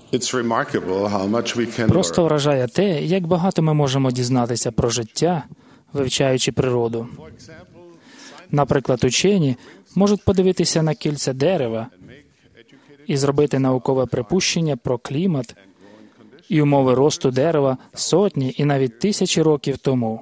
Просто вражає те, як багато ми можемо дізнатися про життя, вивчаючи природу. Наприклад, учені можуть подивитися на кільця дерева і зробити наукове припущення про клімат і умови росту дерева сотні і навіть тисячі років тому.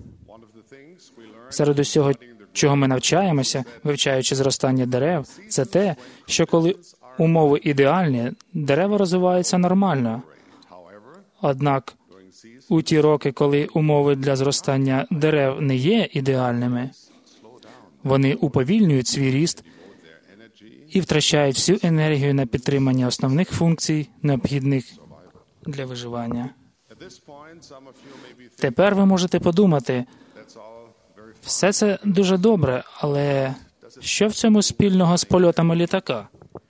Серед усього, чого ми навчаємося, вивчаючи зростання дерев, це те, що коли умови ідеальні, дерева розвиваються нормально. Однак, у ті роки, коли умови для зростання дерев не є ідеальними, вони уповільнюють свій ріст і втрачають всю енергію на підтримання основних функцій, необхідних для виживання. Тепер ви можете подумати, все це дуже добре, але що в цьому спільного з польотами літака?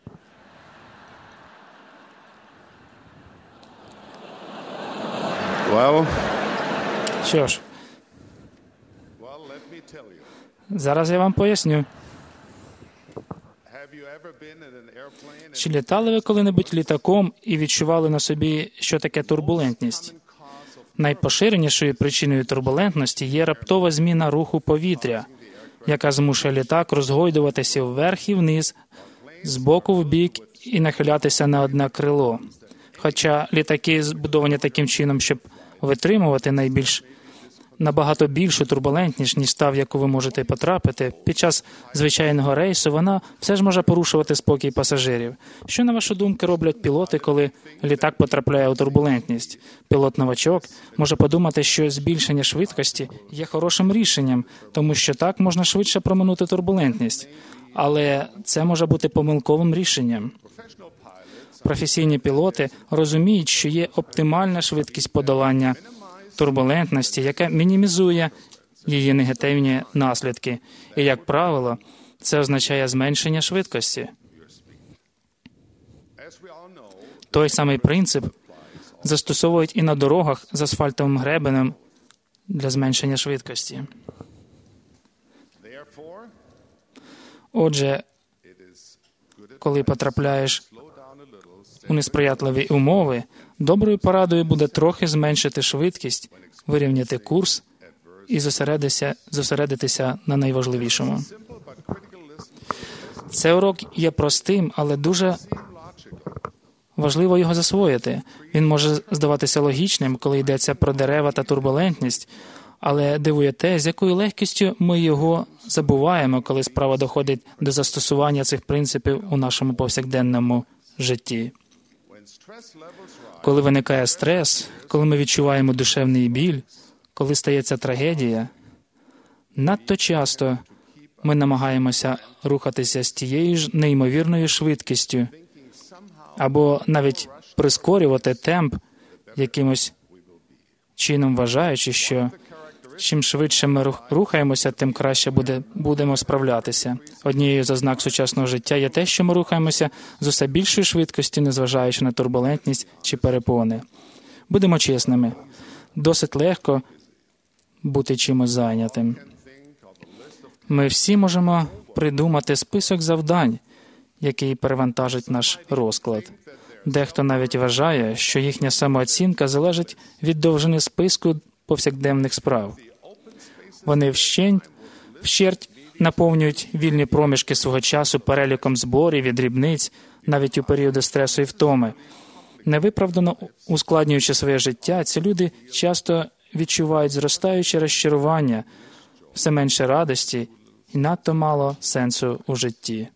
Що ж, зараз я вам поясню. Чи літали ви коли-небудь літаком і відчували на собі, що таке турбулентність? Найпоширенішою причиною турбулентності є раптова зміна руху повітря, яка змушує літак розгойдуватися вверх і вниз, з боку в бік і нахилятися на одне крило. Хоча літаки збудовані таким чином, щоб витримувати набагато більшу турбулентність, ніж та, в яку ви можете потрапити, під час звичайного рейсу вона все ж може порушувати спокій пасажирів. Що, на вашу думку, роблять пілоти, коли літак потрапляє у турбулентність? Пілот-новачок може подумати, що збільшення швидкості є хорошим рішенням, тому що так можна швидше проминути турбулентність. Але це може бути помилковим рішенням. Професійні пілоти розуміють, що є оптимальна швидкість подолання турбулентності, яка мінімізує її негативні наслідки. І, як правило, це означає зменшення швидкості. Той самий принцип застосовують і на дорогах з асфальтовим гребенем для зменшення швидкості. Отже, коли потрапляєш у несприятливі умови, доброю порадою буде трохи зменшити швидкість, вирівняти курс і зосередитися на найважливішому. Цей урок є простим, але дуже важливо його засвоїти. Він може здаватися логічним, коли йдеться про дерева та турбулентність, але дивує те, з якою легкістю ми його забуваємо, коли справа доходить до застосування цих принципів у нашому повсякденному житті. Коли виникає стрес, коли ми відчуваємо душевний біль, коли стається трагедія, надто часто ми намагаємося рухатися з тією ж неймовірною швидкістю або навіть прискорювати темп якимось чином, вважаючи, що чим швидше ми рухаємося, тим краще будемо справлятися. Однією з ознак сучасного життя є те, що ми рухаємося з усе більшою швидкістю, незважаючи на турбулентність чи перепони. Будемо чесними, досить легко бути чимось зайнятим. Ми всі можемо придумати список завдань, який перевантажить наш розклад. Дехто навіть вважає, що їхня самооцінка залежить від довжини списку повсякденних справ. Вони вщерть наповнюють вільні проміжки свого часу переліком зборів і дрібниць, навіть у періоди стресу і втоми. Невиправдано ускладнюючи своє життя, ці люди часто відчувають зростаюче розчарування, все менше радості і надто мало сенсу у житті.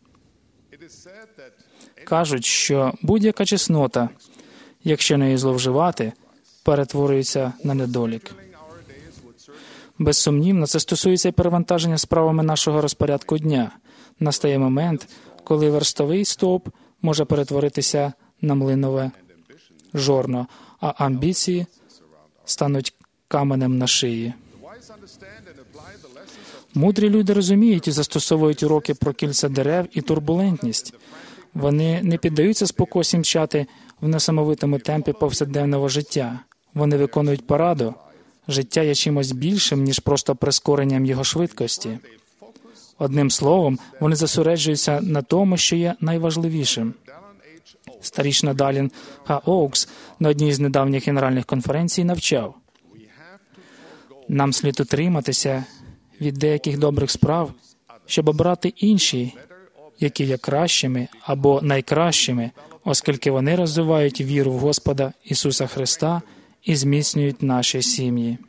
Кажуть, що будь-яка чеснота, якщо нею зловживати, перетворюється на недолік. Безсумнівно, це стосується і перевантаження справами нашого розпорядку дня. Настає момент, коли верстовий стовп може перетворитися на млинове жорно, а амбіції стануть каменем на шиї. Мудрі люди розуміють і застосовують уроки про кільця дерев і турбулентність. Вони не піддаються спокусі мчати в несамовитому темпі повсякденного життя. Вони виконують пораду. Життя є чимось більшим, ніж просто прискоренням його швидкості. Одним словом, вони зосереджуються на тому, що є найважливішим. Старішина Далін Г. Оукс на одній з недавніх генеральних конференцій навчав: нам слід утриматися від деяких добрих справ, щоб обрати інші, які є кращими або найкращими, оскільки вони розвивають віру в Господа Ісуса Христа і зміцнюють наші сім'ї.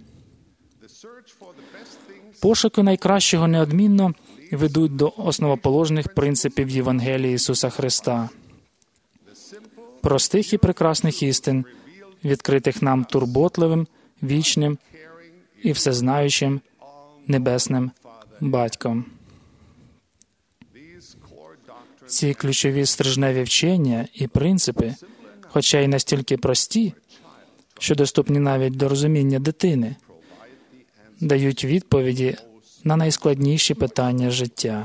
Пошуки найкращого неодмінно ведуть до основоположних принципів Євангелії Ісуса Христа, простих і прекрасних істин, відкритих нам турботливим, вічним і всезнаючим Небесним Батьком. Ці ключові стрижневі вчення і принципи, хоча й настільки прості, що доступні навіть до розуміння дитини, дають відповіді на найскладніші питання життя.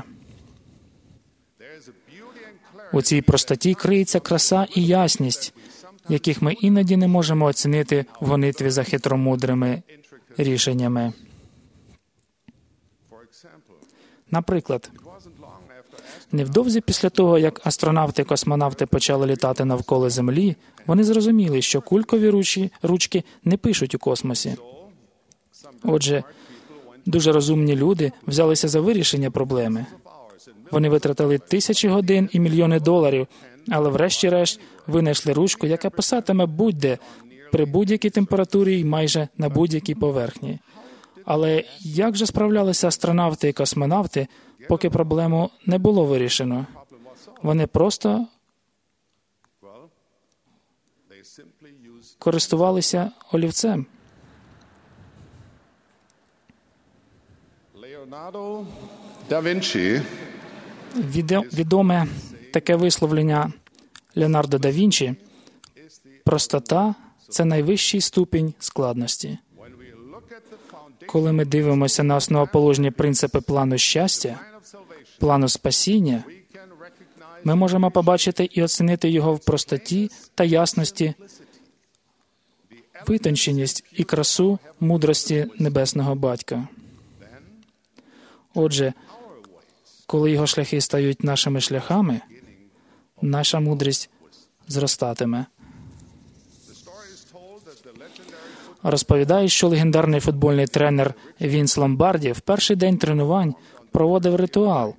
У цій простоті криється краса і ясність, яких ми іноді не можемо оцінити в гонитві за хитромудрими рішеннями. Наприклад, невдовзі після того, як астронавти і космонавти почали літати навколо Землі, вони зрозуміли, що кулькові ручки не пишуть у космосі. Отже, дуже розумні люди взялися за вирішення проблеми. Вони витратили тисячі годин і мільйони доларів, але врешті-решт винайшли ручку, яка писатиме будь-де, при будь-якій температурі і майже на будь-якій поверхні. Але як же справлялися астронавти і космонавти, поки проблему не було вирішено? Вони просто користувалися олівцем. Leonardo da Vinci Відоме таке висловлення Леонардо да Вінчі: простота – це найвищий ступінь складності. Коли ми дивимося на основоположні принципи плану щастя, плану спасіння, ми можемо побачити і оцінити його в простоті та ясності, витонченість і красу мудрості Небесного Батька. Отже, коли його шляхи стають нашими шляхами, наша мудрість зростатиме. Розповідають, що легендарний футбольний тренер Вінс Ломбарді в перший день тренувань проводив ритуал.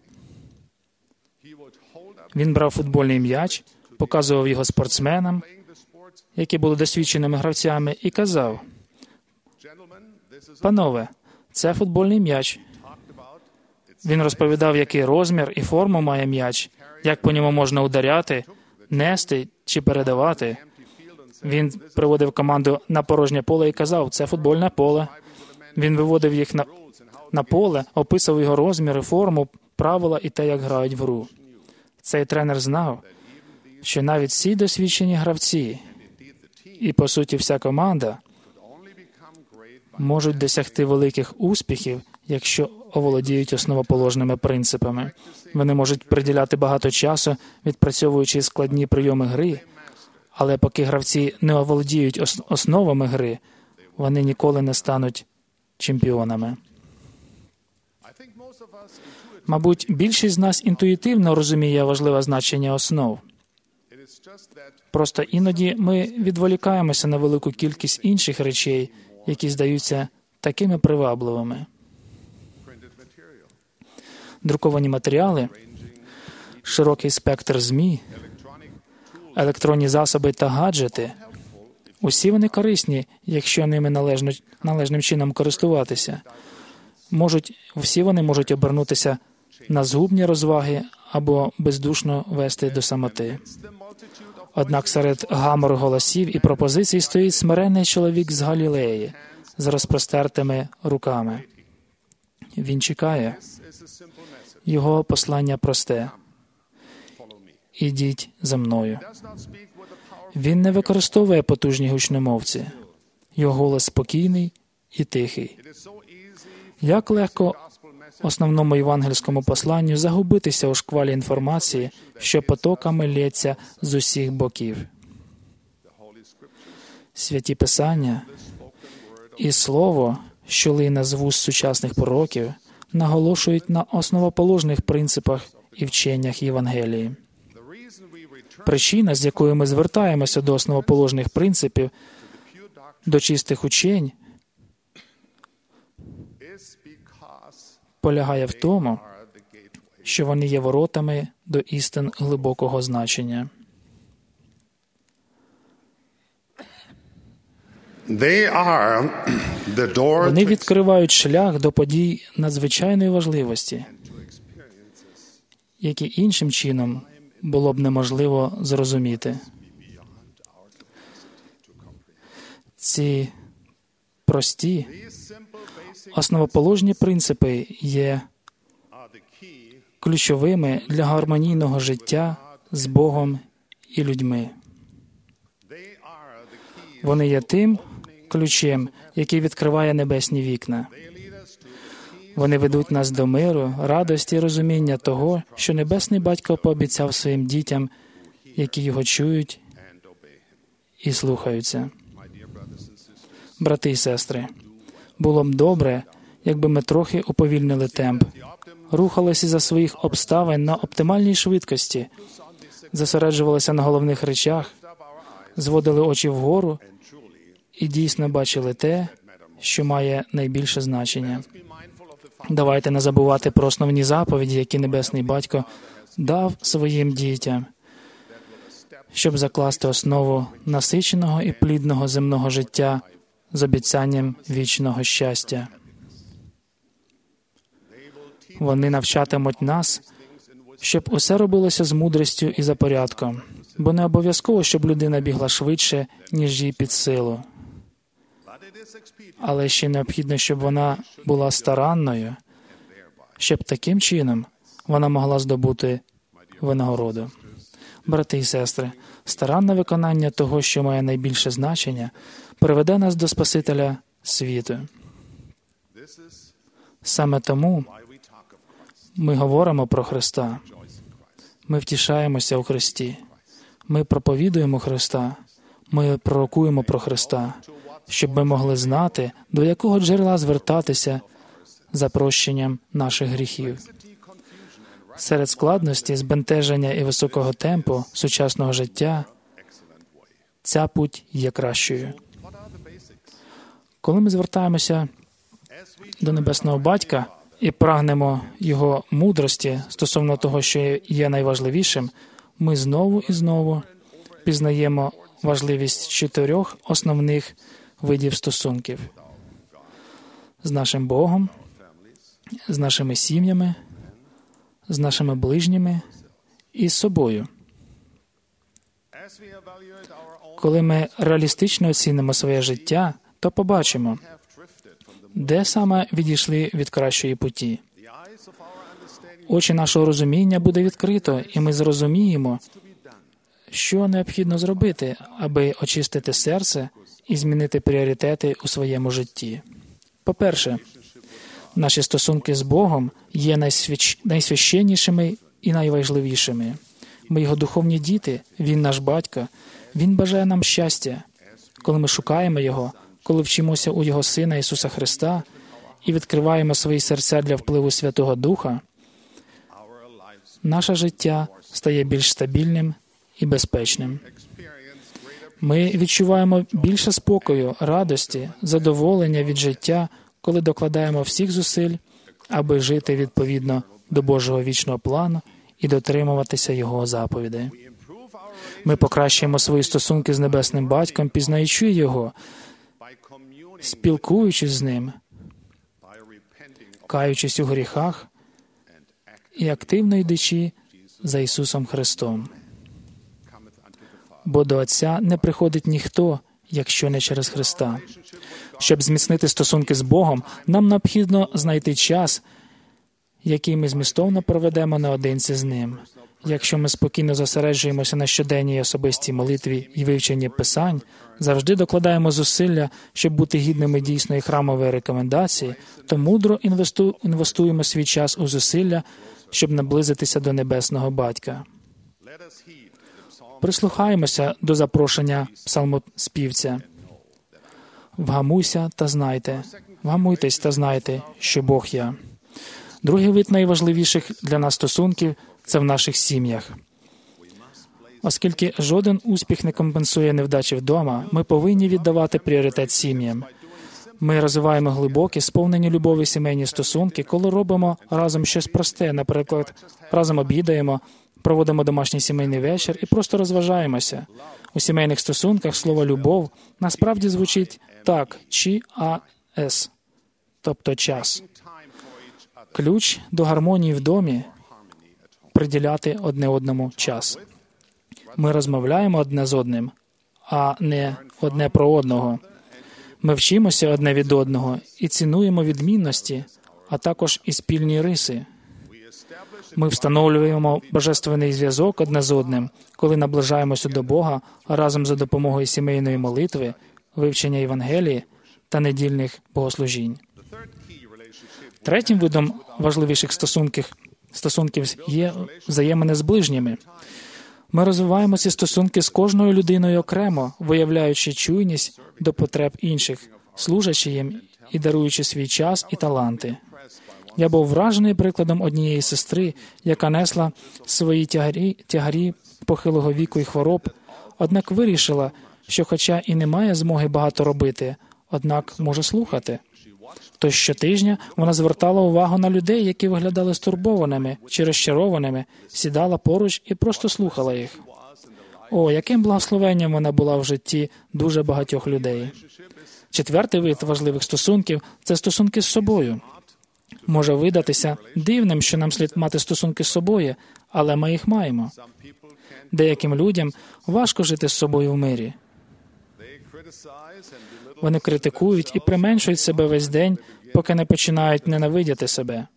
Він брав футбольний м'яч, показував його спортсменам, які були досвідченими гравцями, і казав: «Панове, це футбольний м'яч». Він розповідав, який розмір і форму має м'яч, як по ньому можна ударяти, нести чи передавати. Він приводив команду на порожнє поле і казав: «Це футбольне поле». Він виводив їх на поле, описував його розміри, форму, правила і те, як грають в гру. Цей тренер знав, що навіть всі досвідчені гравці і, по суті, вся команда можуть досягти великих успіхів, якщо оволодіють основоположними принципами. Вони можуть приділяти багато часу, відпрацьовуючи складні прийоми гри, але поки гравці не оволодіють основами гри, вони ніколи не стануть чемпіонами. Мабуть, більшість з нас інтуїтивно розуміє важливе значення основ. Просто іноді ми відволікаємося на велику кількість інших речей, які здаються такими привабливими. Друковані матеріали, широкий спектр ЗМІ, електронні засоби та гаджети – усі вони корисні, якщо ними належним чином користуватися. Всі вони можуть обернутися на згубні розваги або бездушно вести до самоти. Однак серед гамору голосів і пропозицій стоїть смиренний чоловік з Галілеї з розпростертими руками. Він чекає. Його послання просте: «Ідіть за мною». Він не використовує потужні гучномовці. Його голос спокійний і тихий. Як легко основному євангельському посланню загубитися у шквалі інформації, що потоками лється з усіх боків. Святі Писання і Слово, що лине з вуст сучасних пророків, наголошують на основоположних принципах і вченнях Євангелії. Причина, з якою ми звертаємося до основоположних принципів, до чистих учень, полягає в тому, що вони є воротами до істин глибокого значення. Вони відкривають шлях до подій надзвичайної важливості, які іншим чином було б неможливо зрозуміти. Ці прості, основоположні принципи є ключовими для гармонійного життя з Богом і людьми. Вони є тим ключем, який відкриває небесні вікна. Вони ведуть нас до миру, радості і розуміння того, що Небесний Батько пообіцяв своїм дітям, які його чують і слухаються. Брати і сестри, було б добре, якби ми трохи уповільнили темп, рухалися за своїх обставин на оптимальній швидкості, зосереджувалися на головних речах, зводили очі вгору і дійсно бачили те, що має найбільше значення. Давайте не забувати про основні заповіді, які Небесний Батько дав своїм дітям, щоб закласти основу насиченого і плідного земного життя з обіцянням вічного щастя. Вони навчатимуть нас, щоб усе робилося з мудрістю і за порядком, бо не обов'язково, щоб людина бігла швидше, ніж їй під силу. Але ще необхідно, щоб вона була старанною, щоб таким чином вона могла здобути винагороду. Брати і сестри, старанне виконання того, що має найбільше значення, приведе нас до Спасителя світу. Саме тому ми говоримо про Христа. Ми втішаємося у Христі. Ми проповідуємо Христа. Ми пророкуємо про Христа, щоб ми могли знати, до якого джерела звертатися за прощенням наших гріхів. Серед складності, збентеження і високого темпу сучасного життя ця путь є кращою. Коли ми звертаємося до Небесного Батька і прагнемо Його мудрості стосовно того, що є найважливішим, ми знову і знову пізнаємо важливість 4 основних видів стосунків з нашим Богом, з нашими сім'ями, з нашими ближніми і з собою. Коли ми реалістично оцінимо своє життя, то побачимо, де саме відійшли від кращої путі. Очі нашого розуміння буде відкрито, і ми зрозуміємо, що необхідно зробити, аби очистити серце і змінити пріоритети у своєму житті. По-перше, наші стосунки з Богом є найсвященнішими і найважливішими. Ми Його духовні діти, Він наш Батько, Він бажає нам щастя. Коли ми шукаємо Його, коли вчимося у Його Сина Ісуса Христа і відкриваємо свої серця для впливу Святого Духа, наше життя стає більш стабільним і безпечним. Ми відчуваємо більше спокою, радості, задоволення від життя, коли докладаємо всіх зусиль, аби жити відповідно до Божого вічного плану і дотримуватися Його заповідей. Ми покращуємо свої стосунки з Небесним Батьком, пізнаючи Його, спілкуючись з Ним, каючись у гріхах і активно йдучи за Ісусом Христом. Бо до Отця не приходить ніхто, якщо не через Христа. Щоб зміцнити стосунки з Богом, нам необхідно знайти час, який ми змістовно проведемо наодинці з Ним. Якщо ми спокійно зосереджуємося на щоденній особистій молитві і вивченні Писань, завжди докладаємо зусилля, щоб бути гідними дійсної храмової рекомендації, то мудро інвестуємо свій час у зусилля, щоб наблизитися до Небесного Батька. Прислухаємося до запрошення псалмоспівця. Вгамуйтесь та знайте, що Бог я. Другий вид найважливіших для нас стосунків – це в наших сім'ях. Оскільки жоден успіх не компенсує невдачі вдома, ми повинні віддавати пріоритет сім'ям. Ми розвиваємо глибокі, сповнені любові сімейні стосунки, коли робимо разом щось просте, наприклад, разом обідаємо, проводимо домашній сімейний вечір і просто розважаємося. У сімейних стосунках слово «любов» насправді звучить так, «час», тобто час. Ключ до гармонії в домі – приділяти одне одному час. Ми розмовляємо одне з одним, а не одне про одного. Ми вчимося одне від одного і цінуємо відмінності, а також і спільні риси. Ми встановлюємо божественний зв'язок одне з одним, коли наближаємося до Бога разом за допомогою сімейної молитви, вивчення Євангелії та недільних богослужінь. Третім видом важливіших стосунків є взаємини з ближніми. Ми розвиваємо ці стосунки з кожною людиною окремо, виявляючи чуйність до потреб інших, служачи їм і даруючи свій час і таланти. Я був вражений прикладом однієї сестри, яка несла свої тягарі похилого віку і хвороб, однак вирішила, що хоча і не має змоги багато робити, однак може слухати. Тож щотижня вона звертала увагу на людей, які виглядали стурбованими чи розчарованими, сідала поруч і просто слухала їх. О, яким благословенням вона була в житті дуже багатьох людей. Четвертий вид важливих стосунків – це стосунки з собою. Може видатися дивним, що нам слід мати стосунки з собою, але ми їх маємо. Деяким людям важко жити з собою в мирі. Вони критикують і применшують себе весь день, поки не починають ненавидіти себе.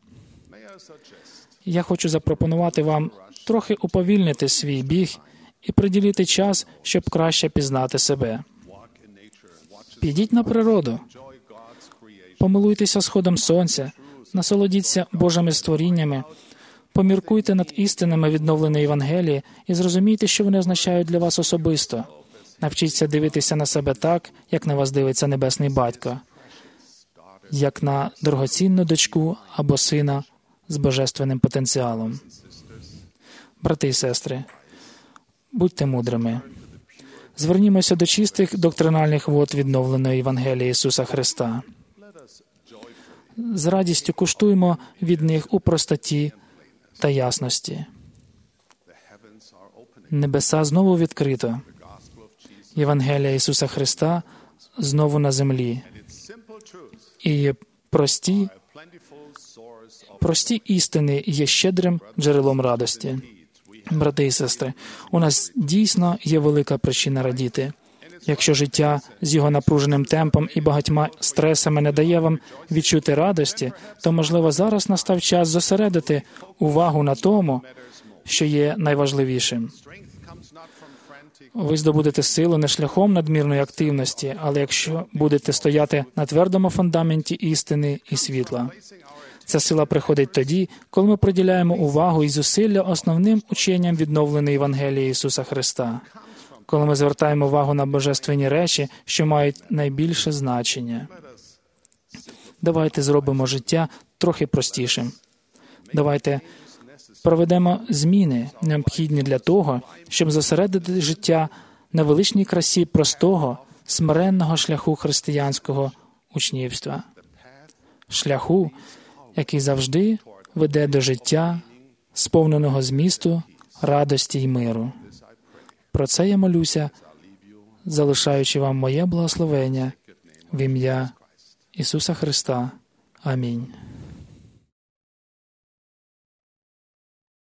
Я хочу запропонувати вам трохи уповільнити свій біг і приділити час, щоб краще пізнати себе. Підіть на природу, помилуйтеся сходом сонця, насолодіться Божими створіннями, поміркуйте над істинами відновленої Євангелії і зрозумійте, що вони означають для вас особисто. Навчіться дивитися на себе так, як на вас дивиться Небесний Батько, як на дорогоцінну дочку або сина з божественним потенціалом. Брати і сестри, будьте мудрими. Звернімося до чистих доктринальних вод відновленої Євангелії Ісуса Христа. З радістю куштуймо від них у простоті та ясності. Небеса знову відкрито. Євангелія Ісуса Христа знову на землі. І прості істини є щедрим джерелом радості. Брати і сестри, у нас дійсно є велика причина радіти. Якщо життя з його напруженим темпом і багатьма стресами не дає вам відчути радості, то, можливо, зараз настав час зосередити увагу на тому, що є найважливішим. Ви здобудете силу не шляхом надмірної активності, але якщо будете стояти на твердому фундаменті істини і світла. Ця сила приходить тоді, коли ми приділяємо увагу і зусилля основним ученням відновленої Євангелії Ісуса Христа. Коли ми звертаємо увагу на божественні речі, що мають найбільше значення. Давайте зробимо життя трохи простішим. Давайте проведемо зміни, необхідні для того, щоб зосередити життя на величній красі простого, смиренного шляху християнського учнівства. Шляху, який завжди веде до життя, сповненого змісту, радості й миру. Про це я молюся, залишаючи вам моє благословення в ім'я Ісуса Христа. Амінь.